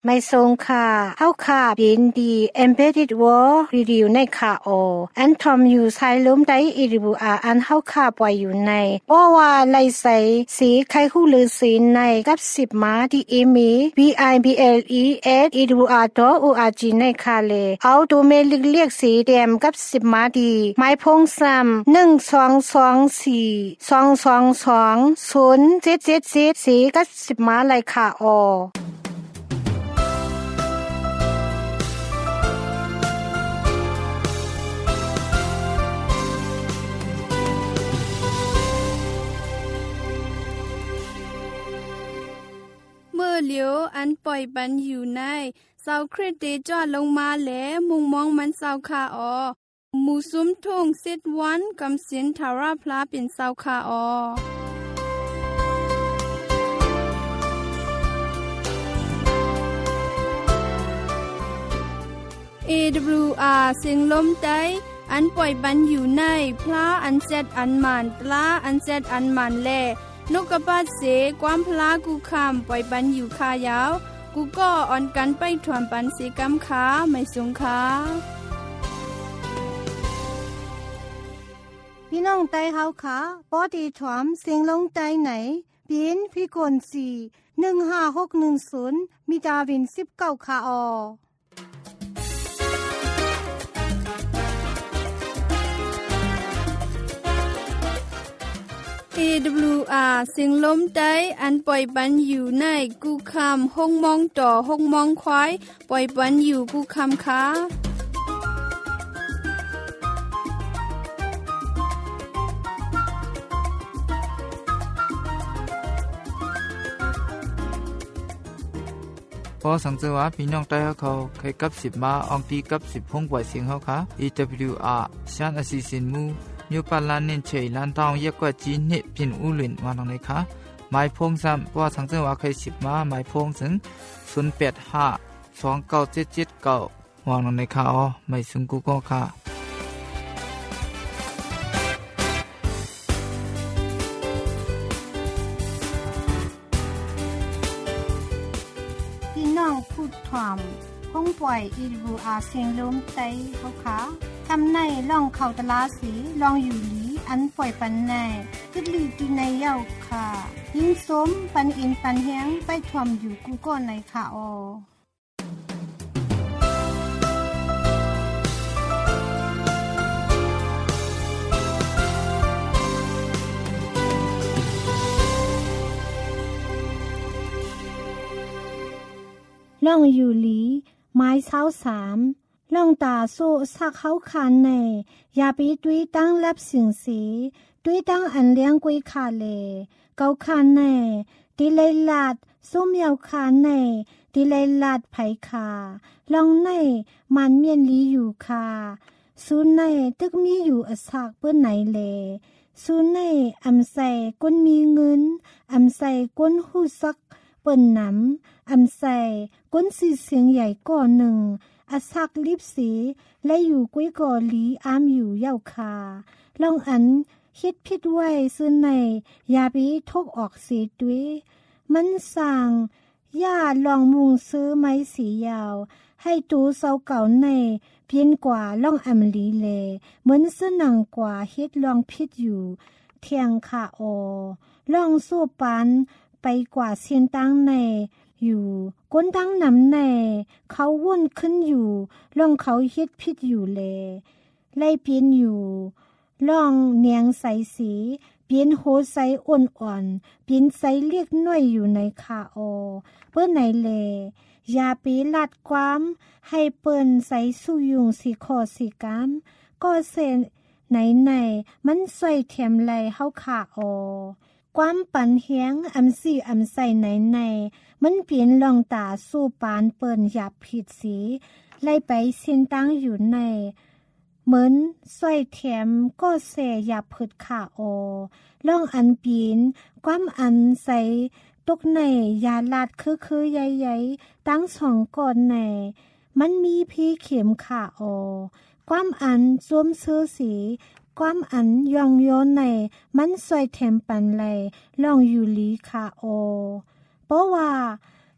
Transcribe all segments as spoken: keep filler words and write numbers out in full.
ไม่ทรงค่ะเฮาค่ะยินดี Embedded World Radio ในค่ะโออันทอมอยู่ไซลมได้อีริบูอาอันเฮาค่ะปล่อยอยู่ในเพราะว่าไลใสสีไข่หูลือสีในกับสิบมาที่อีมี b i b l e at e d u r dot org ในค่ะเลเอาดูเมลิกเรียกสีแดมกับสิบมาดีไม้พงซ้ำหนึ่ง สอง สอง สี่ สอง สอง สอง ศูนย์ เจ็ด เจ็ด เจ็ดสีกับสิบมาเลยค่ะโอเมื่อเหลียวอันปล่อยปันอยู่ในเสาคริสเตจอดลงมาแหลมุงมองมันเสาคาออหมู่ซุ้มทุ่งสิดวันกำสินทาราพลาเป็นเสาคาออ เอ ดับเบิลยู อาร์ เสียงลมใจอันปล่อยปันอยู่ในพระอันเซดอันมันตลาอันเซดอันมันแลนกกระปาดเสความพลากูคำปล่อยปันอยู่คายาวกูก็อ่อนกันไปถ่วมปันเสกำขาไม่สงขาพี่น้องไต้เฮาค่ะปอดีถ่วมเสียงลงใจไหนปีนพี่กนสี่ หนึ่ง ห้า หก หนึ่ง ศูนย์มีดาวินสิบเก้าค่ะออเอ ดับเบิลยู อาร์ เสียงลมใจอันปล่อยปันอยู่ในกูคำห้องมองต่อห้องมองควายปล่อยปันอยู่กูคำค้าพอสังเกตว่าพี่น้องใต้เขาเคยกับสิบมาอองตีกับสิบพงปล่อยเสียงเขาค่ะ เอ ดับเบิลยู อาร์ ชานอสิสินมูมิวปาลานเน้นเฉยลานทองเยกกว่าจีนเนปินอุลินวานองเลยค่ะหมายพงซ้ำเพราะสังเกตว่าเคยสิบมาหมายพงถึงศูนย์ แปด ห้า สอง เก้า เจ็ด เจ็ด เก้าวางลงในค่ะอ๋อไม่ซึ่งกูก็ค่ะพี่น้องพูดถ่อมคงปล่อยอีรูอาเสียงลมใจเขาค่ะทำในล่องเขาตลาสีลองอยู่หลีอันปล่อยปันในกึดลีตีในเย้าค่ะยิ่งสมปันอินปันแหงไปถ่วมอยู่กูก็ในค่ะออล่องอยู่หลีไม้เช้าสามล่องตาโซสักเขาคานในอย่าไปตุยตั้งแลบสิงสีตุยตั้งอันเลี้ยงกุยขาเลเกาคานในดิเลยลาดส้มยาวคานในดิเลยลาดไผขาล่องในมันเมียนลีอยู่คาซูนในตึกมีอยู่อสักเปิ้นไหนเลซูนในอำใส่ก้นมีเงินอำใส่ก้นหูซักเปิ้นน้ำอำใส่ก้นสีเสียงใหญ่ก่อหนึ่งอาซักลิบสีและอยู่กุ้ยก่อลีอามอยู่เย้าคาลองอันคิดพิดไว้ซื้อในยาบีทกออกสีด้วยมันสั่งย่าลองมุงซื้อไม้สียาวให้ตูเสาเก่าในเพียนกว่าล่องอำลีเลเหมือนเสื้อหนังกว่าเฮ็ดลองพิดอยู่เทียงคาโอล่องสู้ปันไปกว่าเสียนตั้งในอยู่ก้นตั้งน้ำในเขาว่นขึ้นอยู่ล่องเขาเฮ็ดพิษอยู่เลไล่เปลี่ยนอยู่ล่องเนียงใสสีเปลี่ยนโหใสอ่อนอ่อนเปลี่ยนใสเรียกน้อยอยู่ในคาโอเปิ้นไหนเลยาปีลัดความให้เปิ้นใสสู้ยุงสีคอสีกามก็เสไหนไหนมันใส่เทียมไหลเฮาคาโอความปันเฮียงอำสีอำใส่ไหนในมันเปลี่ยนลองตาสู้ปานเปิ้นหยับผิดสีไล่ไปเส้นตั้งอยู่ในเหมือนสร้อยแถมก็แสหยับผึดขาโอล่องอันปีนความอันใส่ตกในยาลาดคือคือใหญ่ๆตั้งสองก่อนในมันมีพีเข็มขาโอความอันสวมเสื้อสีความอันยองโยนในมันสวยแถมปันไหลล่องอยู่ลีคาโอเพราะว่า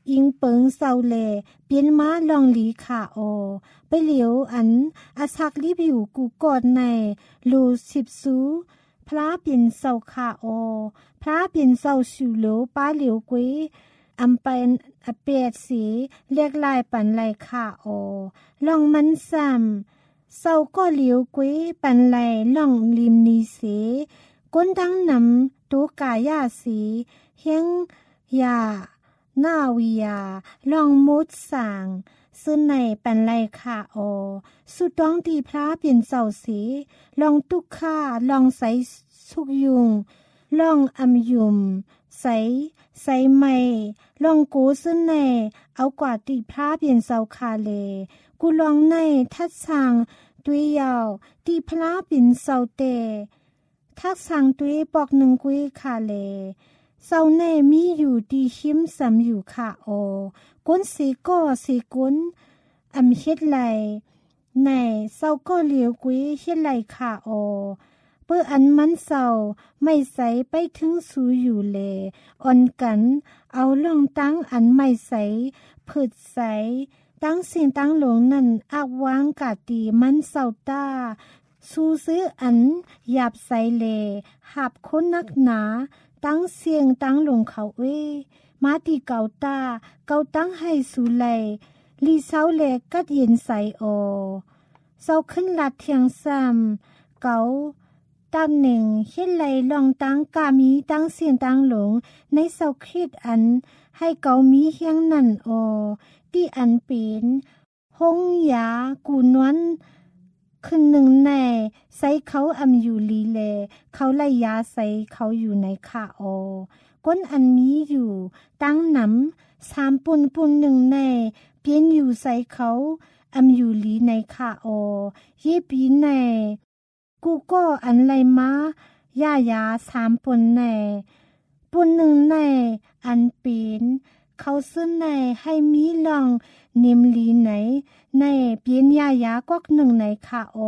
อิงเปิงเศร้าแลเปลี่ยนมาลองลีค่ะโอไปเหลียวอันอาซักรีบอยู่กูกอดในลูสิบสูพระเปลี่ยนเศร้าค่ะโอพระเปลี่ยนเศร้าสู่โลป้าเหลียวกุยอำเป็นอเปียดสีเรียกลายปันไลค่ะโอลองมันซ้ำเศร้าก็เหลียวกุยปันไลลองริมนีสีก้นดังนำตูกายาสีเฮียงยาหน้าวิยาลองมุดสางซึ่งในปันไลค่ะโอสุดต้องที่พระเปลี่ยนเศร้าสีลองตุกข้าลองใส่สุกยุงลองอำยุมใส่ใส่ไม่ลองกูซึ่งในเอากว่าที่พระเปลี่ยนเศร้าคาเลกูลองในทัดสางตุยยาวที่พระเปลี่ยนเศร้าเตทักสางตุยปอกหนึ่งกุยคาเลเศร้าในมีอยู่ดีหิมสำอยู่ค่ะโอก้นสีก็สีก้นอำเฮ็ดไหลในเศร้าก็เหลียวกุยเฮ็ดไหลค่ะโอเปื้ออันมันเศร้าไม่ใสไปถึงสูอยู่เลอ่อนกันเอาล่องตั้งอันไม่ใสผืดใสตั้งสิ่งตั้งหลงนั่นอักวางกาตีมันเศร้าตาสู้ซื้ออันหยาบใสเลหับคนนักหนาตั้งเสียงตั้งลงเขาเว้มาตีเกาตาเกาตั้งให้สูไลลีเศร้าเลกัดเย็นใสโอเศร้าขึ้นลัดเทียงซ้ำเกาตั้งหนึ่งเฮ็ดไหลลองตั้งกามีตั้งเสียงตั้งหลงในเศร้าคิดอันให้เกามีเฮียงนั่นโอที่อันเป็นหงยากูนวนขึ้นหนึ่งในใส่เขาอำอยู่ลีเลเขาไล่ยาใส่เขาอยู่ในค่ะโอก้นอันมีอยู่ตั้งน้ำสามปุนปุนหนึ่งในเปลี่ยนอยู่ใส่เขาอำอยู่ลีในค่ะโอเย็บีในกูก็อันไล่มาย่ายาสามปุนในปุนหนึ่งในอันเป็นเขาซึ่งในให้มีลองนิมลีไหนในเปลี่ยนยายากวักหนึ่งในค่ะโอ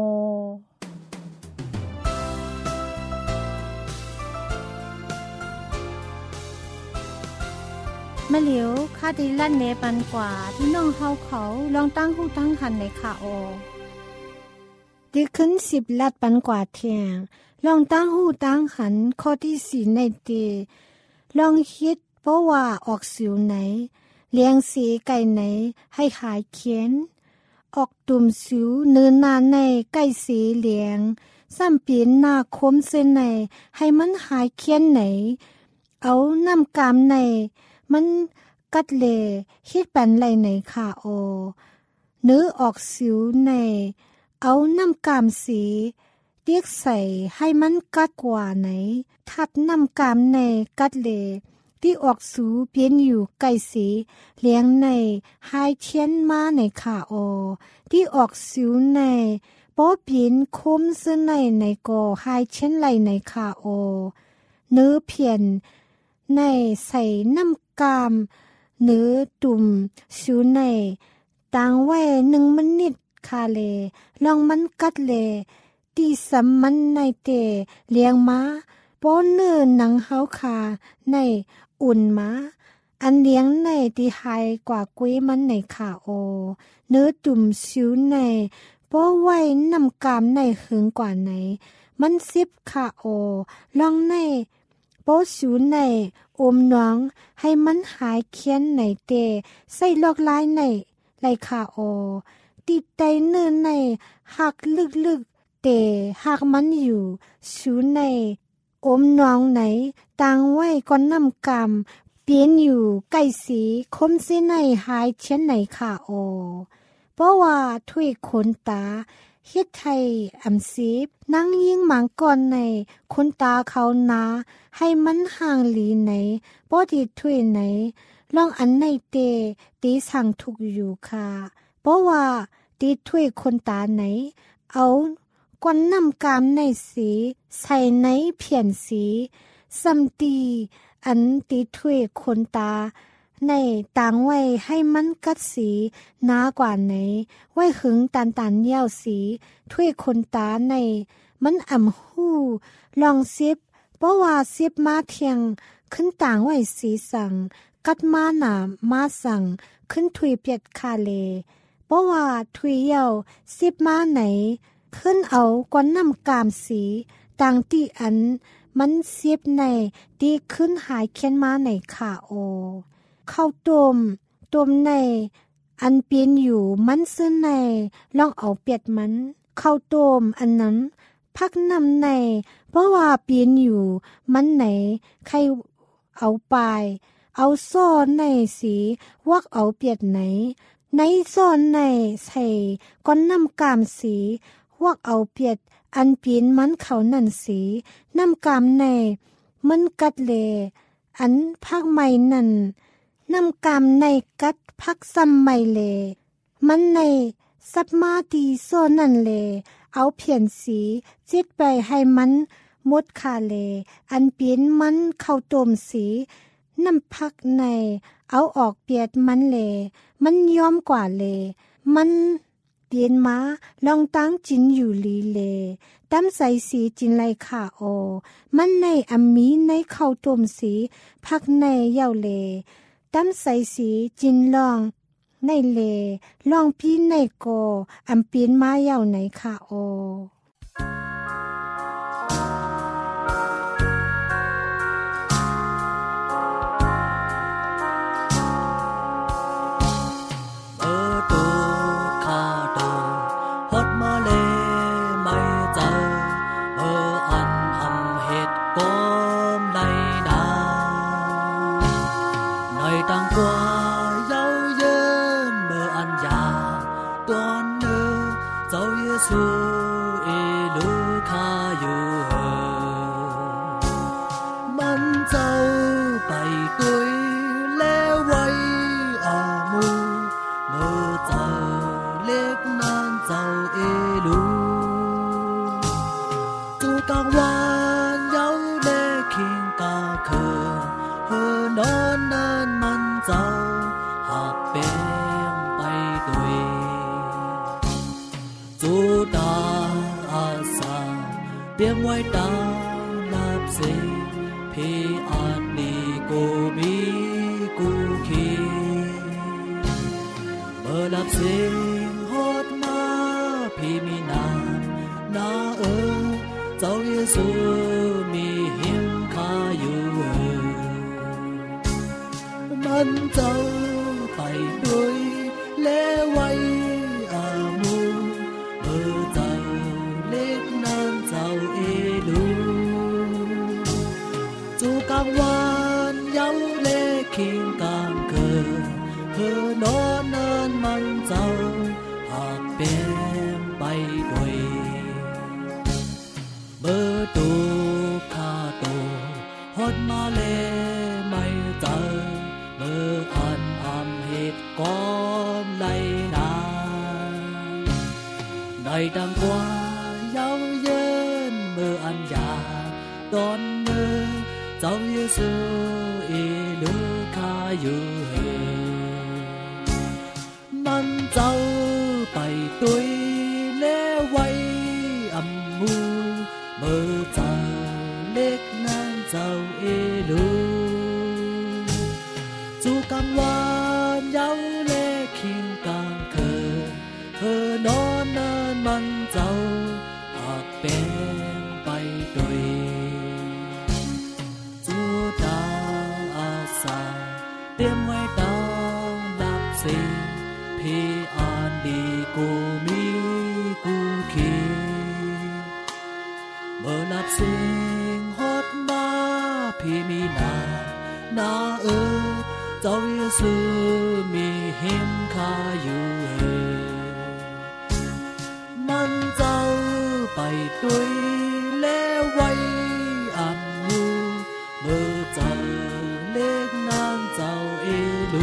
มาเหลียวคาดีลั่นเนปันกว่าที่น้องเฮาเขาลองตั้งหูตั้งหันในค่ะโอดีขึ้นสิบลัดปันกว่าเทียงลองตั้งหูตั้งหันข้อที่สี่ในตีลองคิดเพราะว่าออกสิวไหนเลี้ยงสีไก่ไหนให้หายเขียนออกตุ่มสิวเนินนาในไก่สีเหลียงซ้ำเปลี่ยนหน้าคมเส้นไหนให้มันหายเขียนไหนเอาน้ำกามในมันกัดเลฮิดปันไหลไหนค่ะโอเนื้อออกสิวในเอาน้ำกามสีเรียกใส่ให้มันกัดกว่าไหนทัดน้ำกามในกัดเลที่ออกสูเปลี่ยนอยู่ไก่สีเลี้ยงในหายเชียนมาในขาโอที่ออกสิวในป้อเปลี่ยนคมซึ่งในในกอหายเชียนไหลในขาโอเนื้อเพียนในใส่น้ำกามเนื้อตุ่มสิวในต่างไว้หนึ่งมันนิดคาเลลองมันกัดเลที่สำมันในเตเลี้ยงมาป้อนเนื้อหนังเฮาคาในอุ่นมาอันเลี้ยงในที่หายกว่ากุ้ยมันในขาโอเนื้อตุ่มสิวในป้อไว้น้ำกามในหึงกว่าไหนมันซิบขาโอลองในป้อสิวในอมน้องให้มันหายเคียนในเตใส่ลอกลายในไหลขาโอติดใจเนื้อในหักลึกๆเตหักมันอยู่สิวในอมน้องไหนต่างไว้ก่อนน้ำกามเปลี่ยนอยู่ไก่สีคมเส้นในหายเช่นไหนค่ะโอเพราะว่าถ้วยขนตาเฮ็ดไทยอำซีบนั่งยิงหมางก่อนในขนตาเขานาให้มันห่างหลีไหนป้อดีถ้วยไหนลองอันในเตตีสั่งถูกอยู่ค่ะเพราะว่าตีถ้วยขนตาไหนเอากวนน้ำกามในสีใส่ในเพียนสีซัมตีอันตีถ้วยขนตาในต่างไว้ให้มันกัดสีหนากว่าไหนไว้หึงตันตันเยี่ยวสีถ้วยขนตาในมันอ่ำหู้ลองซิบเพราะว่าซิบมาเทียงขึ้นต่างไว้สีสั่งกัดมาหนามาสั่งขึ้นถุยเปียดคาเลเพราะว่าถุยเยาสิบมาไหนขึ้นเอาก้อนน้ำกามสีต่างที่อันมันเสียบในดีขึ้นหายเขียนมาในขาโอเข้าต้มต้มในอันเปลี่ยนอยู่มันซื้อในลองเอาเปียดมันเข้าต้มอันนั้นพักนำในเพราะว่าเปลี่ยนอยู่มันไหนใครเอาไปเอาซ่อนในสีวักเอาเปียดไหนในซ่อนในใส่ก้อนน้ำกามสีวักเอาเปียดอันเปลี่ยนมันเขานั่นสีน้ำกามในมันกัดเลอันพักใหม่นั่นน้ำกามในกัดพักซ้ำใหม่เลมันในสับมาตีซ่อนนั่นเลเอาเพียนสีจิตไปให้มันมดคาเลอันเปลี่ยนมันเข้าต้มสีน้ำพักในเอาออกเปียดมันเลมันย้อมกว่าเลมันเปลี่ยนมาลองตั้งจินอยู่ลีเลตั้มใส่สีจินไลขาโอมันในอัมมีในเข้าต้มสีพักในเย้าเลตั้มใส่สีจินลองในเลลองพี่ในโกอัมเปลี่ยนมาเย้าในขาโอเปียงไว้ตาลับเสพี่อาจดีกูมีกูขีเมื่อลับเสียงฮอดมาพี่มีนานาเออเจ้าเยซูมีเหียงข้าอยู่มันเจ้าไปด้วยเล่ไว้อามูเมื่อเจ้าเล็กนั้นเจ้าเอลูจูกลางวันเย้าเล่คิงกลางคืนเธอนอนเนินมันเจ้าหากเป็นไปด้วยเมื่อตูข้าโตฮอดมาเล่ไม่เจอเมื่ออันอำเหตุก้อนไหลนาได้ดังกว่าเย้าเยินเมื่ออันยาตอนเมื่อเจ้าเยซูเอลูข้าอยู่มันเจ้าไปตุยเล่ไว้อำมูเมื่อเจ้าเล็กนั้นเจ้าเอลูจูกลางวันเย้าเล่คิงกลางคืนเธอนอนเนินมันเจ้าหากเป็นไปด้วยจูตาอาสาเตรียมไว้ตาลับเสียพี่อ่านดีกูมีกูขีเมื่อลับเสียงฮอดมาพี่มีนานาเออเจ้าเยซูมีเห็นข้าอยู่มันเจ้าไปตุยเล่ไว้อันมูเมื่อเจ้าเล็กนางเจ้าเอลู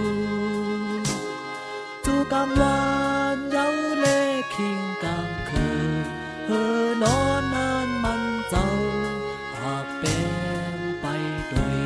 จูกลางวันเย้าเล่คิงกลางคืนเฮอนอนนั้นมันเจ้าหากเป็นไปด้วย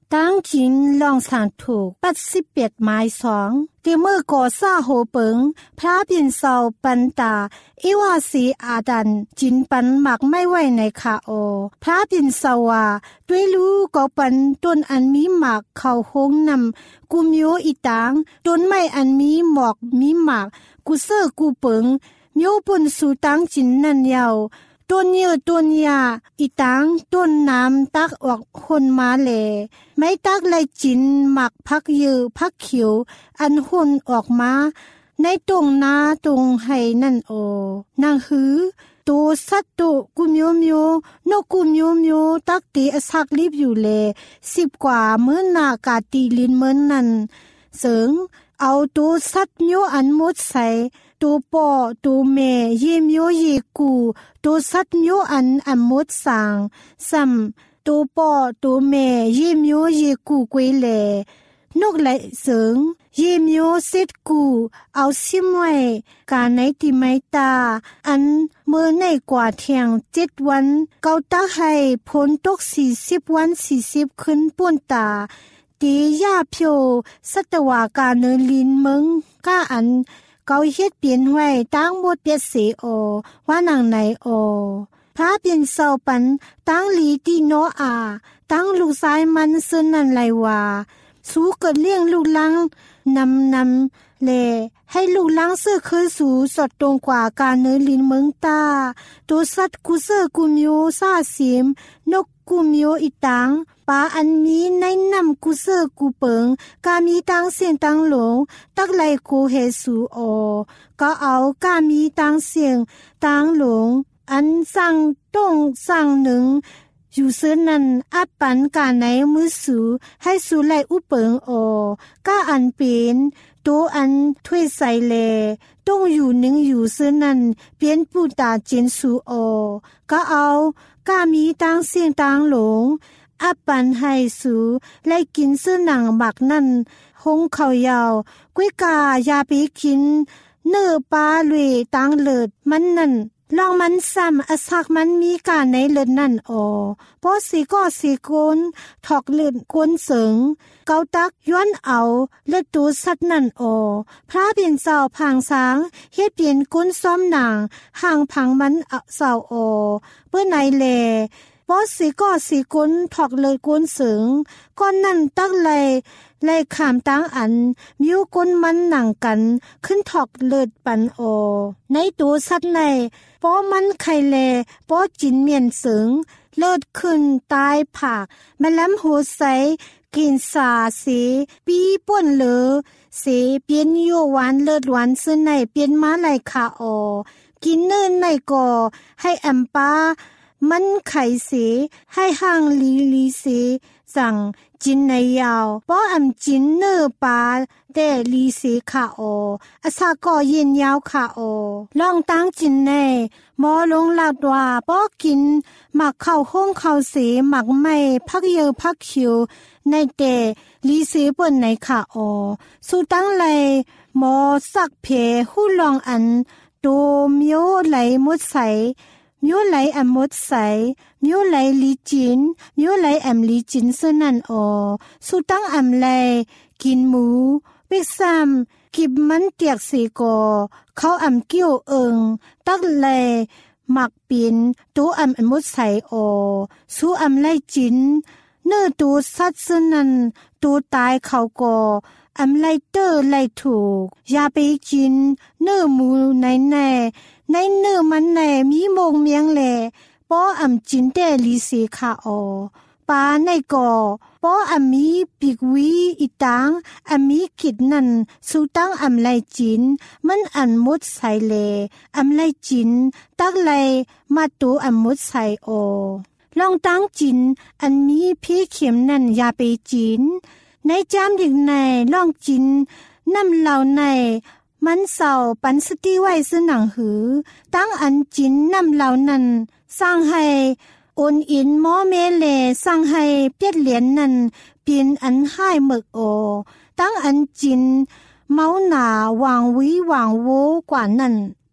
ตั้งจินลองสั่งถูกปัดสิบเอ็ดไม้สองที่เมื่อก่อซาโหเปิงพระบินเศร้าปันตาอีวาสีอาดันจินปันหมักไม่ไหวในคาโอพระบินเศร้าว่าด้วยรู้ก็ปันต้นอันมีหมากเขาหงนำกุมโยอีตางต้นไม้อันมีหมอกมีหมากกุเซอกูเปิงโยปุ่นสู่ตั้งจินนั่นยาวต้นเยื่อต้นยาอีตังต้นน้ำตักออกคนมาเลไม่ตักเลยจินหมักพักเยื่อพักเขียวอันหุ่นออกมาในตรงนาตรงไห้นั่นโอนางหือตัวสัตว์ตัวกุมโยมโยนกกุมโยมโยตักตีอสักลิบอยู่เลสิบกว่าเมื่อนากาตีลินเมื่อนนั่นเสิงเอาตัวสัตว์โยอันมดใส่ตัวป่อตัวแม่เยี่ยมโยเยกูตัวสัตว์โยอันอันมดสางซ้ำตัวป่อตัวแม่เยี่ยมโยเยกูกวยแลนกไหลเสิงเยี่ยมโยเสร็จกูเอาซิมไว้กาในที่ไม้ตาอันเมื่อในกว่าเที่ยงเจ็ดวันเกาตักให้พ้นตกสี่สิบวันสี่สิบขึ้นป่วนตาตียาเพียวสัตวากาเนินลินมึงก้าอันเกาเฮ็ดเปลี่ยนไว้ตั้งหมดเปียเสอว่านางไหนอพระเปลี่ยนเศร้าปันตั้งลีตีโนอาตั้งลูกสายมันซึนนั่นไหลว่าสู้เกิดเลี้ยงลูกลังนำนำเลให้ลูกลังเสื้อคือสูสดตรงกว่าการเนินลินเมืองตาตัวสัตว์กุเซอร์กุมโยซาเสียมนกกุมโยอีตังปาอันมีในนำกุเซอร์กูเปิงกามีตังเสียงตังหลงตักไลโคเฮสูโอก็เอากามีตังเสียงตังหลงอันสั่งต้องสั่งหนึ่งอยู่เสื้อนั้นอับปันกาไหนมือสูให้สูไลอุเปิงโอกาอันเป็นตัวอันถ้วยใส่เลต้องอยู่หนึ่งอยู่เสื้อนั้นเปลี่ยนปูตาเจนสูโอก็เอากามีตังเสียงตังหลงอับปันให้สูไล่กินเสื้อหนังบักนั่นหงเขายาวกุ้ยกายาไปกินเนื้อปลาลุยตังเลิดมันนั่นลองมันซ้ำอสักมันมีการในเลิศนั่นออเพราะสีก็สีโกนถอกเลือดโกนเสิงเกาตักย้อนเอาเลือดตูสัตว์นั่นออพระเปลี่ยนเจ้าพังสางเฮ็ดเปลี่ยนก้นซ้อมหนังห่างพังมันเจ้าออเพื่อไหนแลเพราะสีก็สีโกนถอกเลือดโกนเสิงก้อนนั่นตักเลยไล่ขามตั้งอันมิวก้นมันหนังกันขึ้นถอกเลือดปันออในตัวสัตว์ในป้อมันไข่แลป้อจินเมียนเสิงเลิศขึ้นตายผักแม่ล้ำหัวใสกินสาเสปีป่นเหลอเสเปลี่ยนโยหวานเลิศหวานซื้อในเปลี่ยนมาไหลขาออกินเนินในก่อให้แอมป้ามันไข่เสให้ห่างลีลีเสสั่งจินในยาวป้ออำจินเนอปาแต่ลีเสขาอออาซาก่อเย็นยาวขาออลองตั้งจินในหมอลงลาดว่าป้อกินหมักข้าวห้องข้าวเสหมักไม่พักเยอพักเขียวในแต่ลีเสเปิ้นในขาออสู้ตั้งไหลหมอสักเพหู้ลองอันโตเมียวไหลมุดใสมิวไหลแอมมดใสมิวไหลลีจินมิวไหลแอมลีจินเสนันออสู้ตั้งแอมไหลกินหมูปิกซ้ำกิบมันเตียกสีกอเขาแอมเกี้ยวเอิงตักไหลหมักปินตัวแอมแอมมดใสออสู้แอมไหลจินเนื้อตัวสัตว์เสนันตัวตายเขากอแอมไหลเตอร์ไหลถูกยาไปกินเนื้อหมูในแน่ในเนื้อมันแหน่มีมงเมียงแหล่ป้ออำจินแต่ลีเสขาออปาในก่อป้ออำมีปิกวีอีตังอำมีกิดนั่นสู้ตั้งอำไลจินมันอันมุดใส่แลอำไลจินตักไลมาตูอำมุดใส่ออลองตั้งจินอันมีพี่เข็มนั่นยาไปจินในจามดิกในลองจินน้ำเหล่าในมันเศร้าปันสติไว้ซื้อหนังหือตั้งอันจินนำเหล่านั้นสร้างให้โอนอินหมอเมเลสร้างให้เปียดเหรียญนั้นเปลี่ยนอันให้หมึกโอตั้งอันจินเมาหนาวางวิวางโวกว่านั้นเ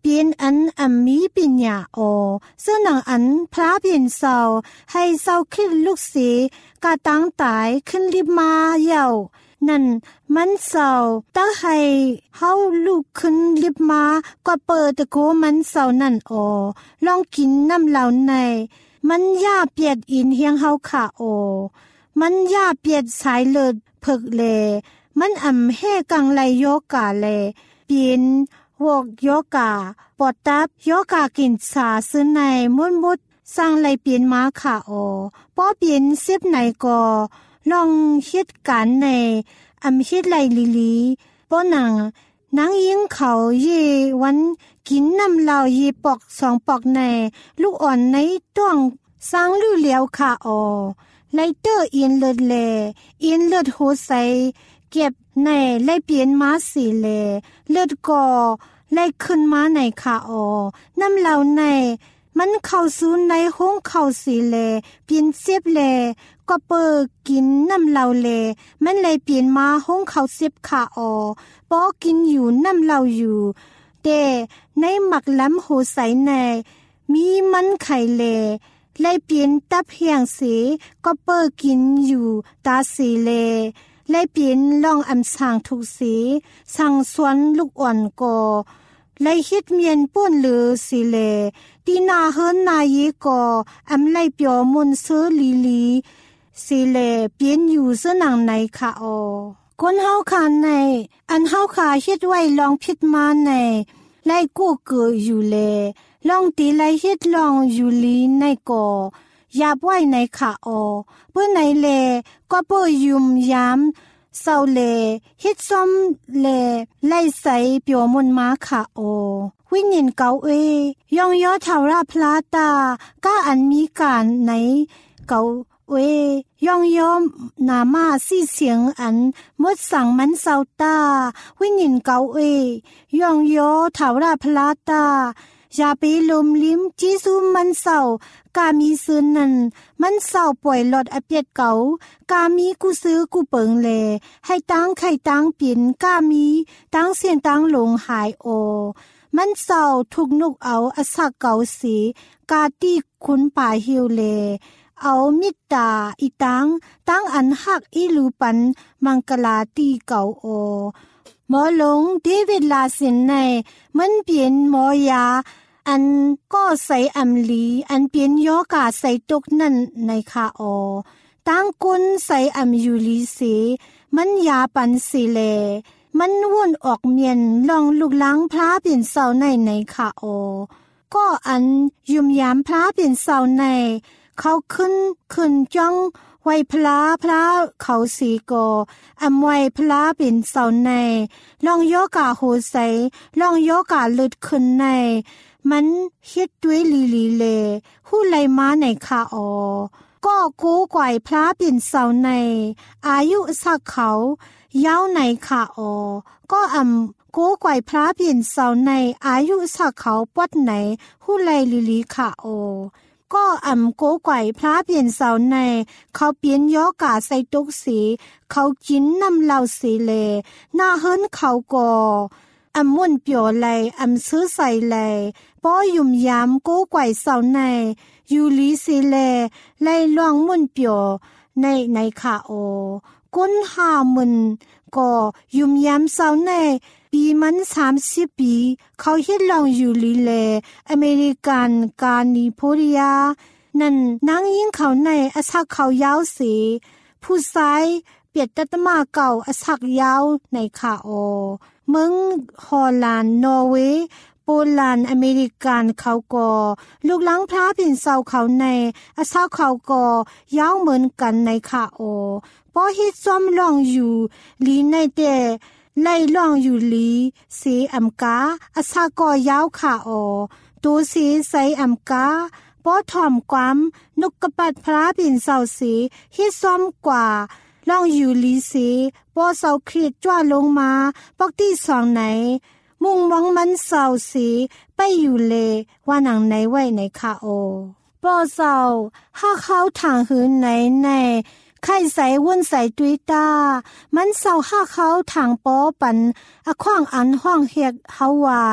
เป็นอันอัมมีปัญญาโอซึ่งหนังอันพระเพียนเศร้าให้เศร้าคิดลูกสีกาตั้งตายขึ้นริบมาเย่านั่นมันเศร้าตั้งให้เฮาลูกขึ้นริบมาก็เปิดตะโกมันเศร้านั่นโอลองกินน้ำเหล่าในมันย่าเปียดอินเฮียงเฮาค่ะโอมันย่าเปียดสายเลิศเพิกเลมันอ่ำแห่กังไลโยกาเลเปียนวกโยกาปอดตับโยกากินสาซื้อในมุดมุดสร้างไลเปียนมาค่ะโอป้อเปียนเสียบไหนก็ลองคิดกันในอ่ำคิดไลลีลีป้อหนังนางยิงเขาเยวันกินน้ำเหล้าเยปอกสองปอกในลูกอ่อนในต้องสร้างลู่เหลียวค่ะโอไลเตอร์เอียนเลือดเลเอียนเลือดโหใสเก็บในไลเปลี่ยนมาสีเลเลือดก่อไลขึ้นมาในค่ะออน้ำเหล่าในมันเข้าสู่ในห้องเข้าสีเลเปลี่ยนเสียบเลก็เปิดกินน้ำเหล่าเลมันเลยเปลี่ยนมาห้องเข้าเสียบค่ะออปอกินอยู่น้ำเหล่าอยู่แต่ในหมักล้ำโหใสในมีมันไข่เลไล่เปลี่ยนตับเฮียงสีก็เปิดกินอยู่ตาสีเลไล่เปลี่ยนลองอำสางทุกสีสั่งสวนลูกอ่อนก็ไล่ฮิดเมียนป้นหรือสีเลตีนาเฮิรนนาเยก็อำไล่เปียวมุนเสือลีลีสีเลเปลี่ยนอยู่เสื้อหนังในค่ะออคนเฮาขาในอันเฮาขาฮิดไว้ลองพิดมาในไล่กู้เกืออยู่เลลองตีไลเฮ็ดลองอยู่ลีในก่อยาบไว้ในขาออเพื่อในเลก็เพื่อยุมยามเศร้าเลเฮ็ดซ้อมเลไล่ใส่เปียวมุนมาขาออวิญญาณเก่าเอยองยอทาวราพลาตาก้าอันมีการในเก่าเวยองยอมนามาซี่เสียงอันมดสั่งมันเศร้าตาวิญญาณเก่าเอยองยอทาวราพลาตายาไปลมลิ้มจีซูมันเศร้ากามีซื้อนั่นมันเศร้าปล่อยหลอดอเปียดเก่ากามีกูซื้อกูเปิงเลให้ตั้งไข่ตั้งเปลี่ยนกามีตั้งเสียนตั้งหลงหายโอมันเศร้าทุกนุกเอาอสักเก่าสีกาตีคุณป่าฮิวเลเอามิตาอีตังตั้งอันหักอีลูปันมังกลาตีเก่าโอหมอหลงเดวิดลาสินในมันเปลี่ยนหมอยาอันก็ใส่อำลีอันเปลี่ยนยอกาใส่ตกนั่นในคาออตั้งกุนใส่อำยูลีเสมันยาปันสีเลมันวนออกเมียนลองลูกล้างพระเปลี่ยนเศร้าในในคาออก็อันยุมยามพระเปลี่ยนเศร้าในเขาขึ้นขึ้นจ้องไว้พระพระเขาสีโกอำไว้พระเป็นเสาในลองโยกาโหใสลองโยกาเลืดขึ้นในมันฮิดด้วยลีลีเลหู้ไลมาในคาออก็กูกวยพระเป็นเสาในอายุสักเขายาวในคาออก็อำกูกวยพระเป็นเสาในอายุสักเขาปดไหนหู้ไลลีลีคาออก็อำโกไก่พระเปลี่ยนเสาในเขาเปลี่ยนยอกาใส่ตุกสีเขากินน้ำเหล้าสีเลหน้าเฮิรนเขาก่ออำมุ่นเปียวไหลอำซื้อใส่ไหลป้อยุ่มยามโกไก่เสาในยูลีสีเลไล่ล่องมุ่นเปียวในในขาโอก้นหามึนก็ยุ่มยามเสาในปีมันสามสิบปีเขาเฮ็ดลองอยู่ลีเลอเมริกันกานิโพเรียนั่นนางยิงเขาในอสักเขายาวสีผู้ซ้ายเปียดตัตมาเก่าอสักยาวในขาโอเมืองฮอลแลนด์นอร์เวย์โปแลนด์อเมริกันเขาก็ลูกหลังพระเป็นเศร้าเขาในอสักเขาก็ยาวเหมือนกันในขาโอพอเฮ็ดซ้อมลองอยู่ลีในแต่ไล่ล่องอยู่ลีสีอำกาอาซาก็ยาวขาออตัวสีใสอำกาป้อถ่อมความนุกกระปัดพระเป็นเสาสีฮิซ้อมกว่าล่องอยู่ลีสีป้อเสาครีดจ้าลงมาปอกที่สองไหนมุ่งมองมันเสาสีไปอยู่เลว่าหนังไหนไว้ในขาโอป้อเสาห้าเขาทางหืนไหนในไข่ใส่วนใส่ตุยตามันเศร้าห้าเขาทางป้อปันอะขว้างอันห้องเฮ็ดเฮาว่าป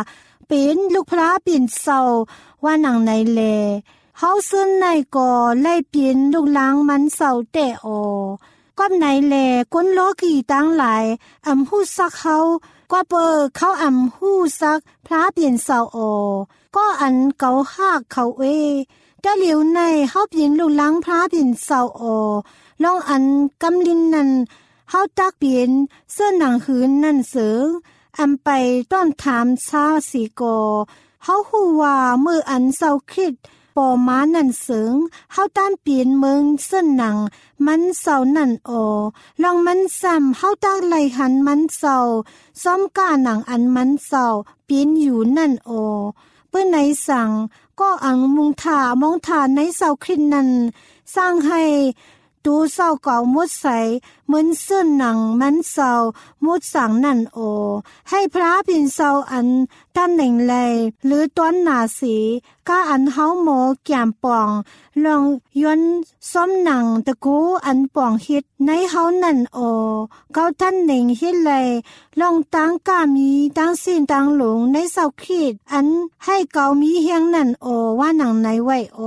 เป็นลูกพระปิ่นเศร้าว่าหนังในแลเฮาซึ่นในก่อไล่เปลี่ยนลูกหลังมันเศร้าแต่ออก้มในแลก้นโลกีตั้งหลายอำฮู้ซักเฮากว่าเปอเขาอำฮู้ซักพระเปลี่ยนเศร้าออก็อันเกาหากเขาเอแต่เหลียวในเฮาเปลี่ยนลูกหลังพระเปลี่ยนเศร้าออลองอันกำลินนั้นเฮาตักเปลี่ยนเสื้อหนังหืนนั่นเสืออำไปต้อนถามชาสีกอเฮาฮู้ว่ามืออันเศร้าคิดปอมานั่นเสืองเฮาต้านเปลี่ยนเมืองเส้นหนังมันเศร้านั่นออลองมันซ้ำเฮาตักไหลหันมันเศร้าซ้อมก้าหนังอันมันเศร้าเปลี่ยนอยู่นั่นออเปิ้นไหนสั่งก็อังมุงถ่ามองถ่าในเศร้าคิดนั้นสร้างให้ตูเศร้าเก่ามุดใสเหมือนเส้นหนังมันเศร้ามุดสั่งนั่นโอให้พระพินเศร้าอันท่านหนึ่งเลยหรือต้นหนาสีก้าอันเฮาโมแก้มป่องลองย้อนซ้อมหนังตะกูอันป่องฮิตในเฮานั่นโอเก้าท่านหนึ่งฮิตเลยลองตั้งก้ามีตั้งสิ้นตั้งหลงในเศร้าคิดอันให้เก่ามีเฮียงนั่นโอว่าหนังในไว้โอ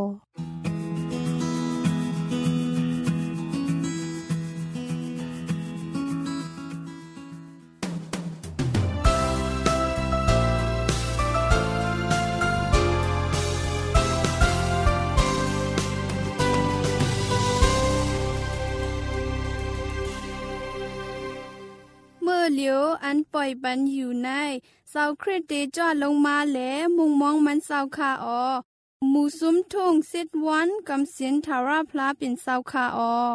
เมื่อเหลียวอันปล่อยบันอยู่ในเสาคริสเตจอดลงมาแหลมุงมองมันเสาคาออหมู่ซุ้มทุ่งสิดวันกำเสียนทาราพลาเป็นเสาคาออ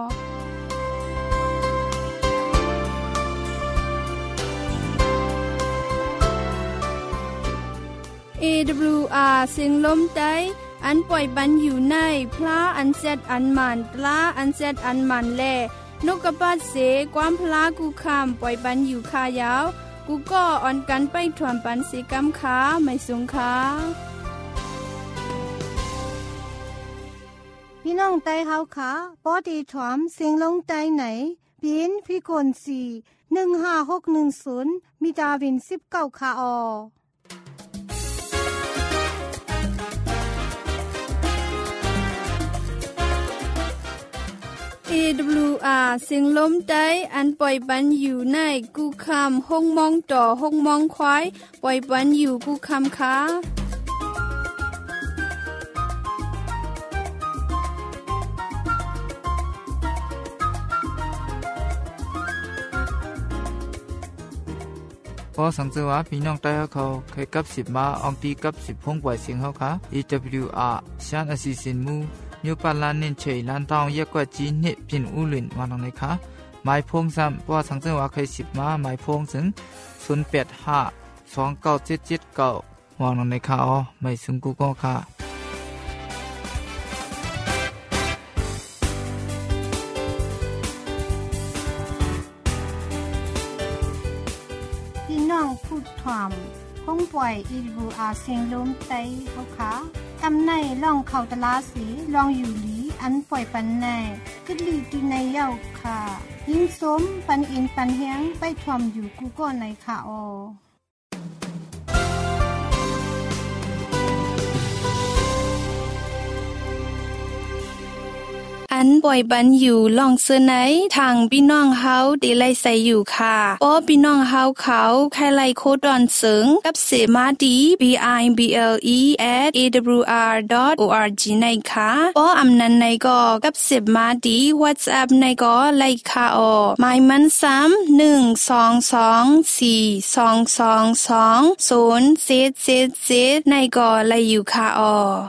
เอ ดับเบิลยู อาร์ เสียงลมใต้อันปล่อยบันอยู่ในพระอันเซดอันมันตลาอันเซดอันมันแลนกกระปาดเสความพลากูคำปล่อยบันอยู่คายาวกูก็อ่อนกันไปถ่วมปันสีกำขาไม่สูงขาพี่น้องไต้เฮาค่ะปอดีถ่วมเสียงลงใต้ไหนปีนพี่กนสีหนึ่งห้าหกหนึ่งศูนย์มีดาวินสิบเก้าค่ะออเอ ดับเบิลยู อาร์ เสียงลมใต้อันปล่อยบันอยู่ในกูคำห้องมองต่อห้องมองควายปล่อยบันอยู่กูคำค้าพอสังเกตว่าพี่น้องใต้เขาเคยกับสิบมาอองตีกับสิบพงปล่อยเสียงเขาค่ะ เอ ดับเบิลยู อาร์ ชานอสิสินมูมิวปาลานเน้นเฉยลานตองเยกกว่าจีนเนปินอูลินวานองเลยค่ะหมายพงซ้ำเพราะสังเกตว่าเคยสิบมาหมายพงถึงศูนย์แปดห้าสองเก้าเจ็ดเจ็ดเก้าวานองเลยค่ะอ๋อไม่ถึงกูก็ค่ะพี่น้องพูดถ่อมห้องปล่อย เอ ดับเบิลยู อาร์ เสียงลมใต้เฮาค่ะอำในล่องเข้าตลาดสีลองอยู่หลีอันปล่อยปันในกึดลีตุในเย้าค่ะยิ่งสมปันอินปันเฮียงไปถ่อมอยู่กูก็ในค่ะอออันปล่อยบันอยู่ลองเสื้อไหนทางพี่น้องเฮาดีไลใส่อยู่ค่ะป้อพี่น้องเฮาเขาใครไลโคดอนเสิงกับเสมาดี บี ไอ บี แอล อี แอท เอ ดับเบิลยู อาร์ ดอท โอ อาร์ จี ในค่ะป้ออำนันในก็กับเสมาดี WhatsApp ในก็ไลค่ะออหมายมันซ้ำหนึ่ง สอง สอง สี่ สอง สอง สอง ศูนย์ เจ็ด เจ็ด เจ็ดในก็ไลอยู่ค่ะออ